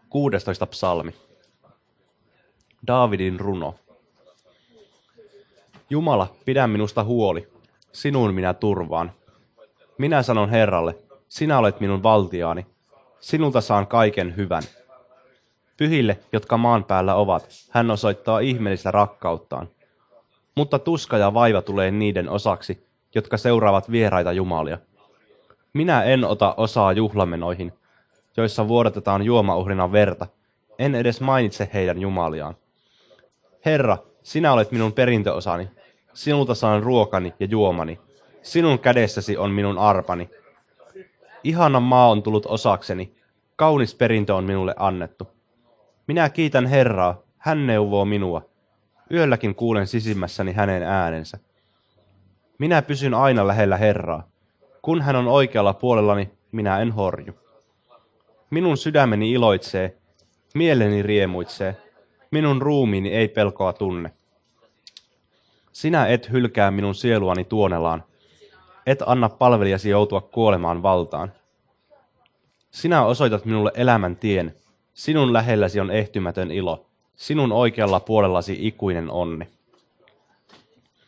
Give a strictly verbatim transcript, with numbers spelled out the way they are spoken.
kuudestoista psalmi. Daavidin runo. Jumala, pidä minusta huoli. Sinuun minä turvaan. Minä sanon Herralle, sinä olet minun valtiaani. Sinulta saan kaiken hyvän. Pyhille, jotka maan päällä ovat, hän osoittaa ihmeellistä rakkauttaan. Mutta tuska ja vaiva tulee niiden osaksi, jotka seuraavat vieraita jumalia. Minä en ota osaa juhlamenoihin, joissa vuodatetaan juomauhrina verta. En edes mainitse heidän jumaliaan. Herra, sinä olet minun perintöosani. Sinulta saan ruokani ja juomani. Sinun kädessäsi on minun arpani. Ihana maa on tullut osakseni. Kaunis perintö on minulle annettu. Minä kiitän Herraa, hän neuvoo minua. Yölläkin kuulen sisimmässäni hänen äänensä. Minä pysyn aina lähellä Herraa. Kun hän on oikealla puolellani, minä en horju. Minun sydämeni iloitsee, mieleni riemuitsee. Minun ruumiini ei pelkoa tunne. Sinä et hylkää minun sieluani tuonelaan. Et anna palvelijasi joutua kuolemaan valtaan. Sinä osoitat minulle elämän tien. Sinun lähelläsi on ehtymätön ilo. Sinun oikealla puolellasi ikuinen onni.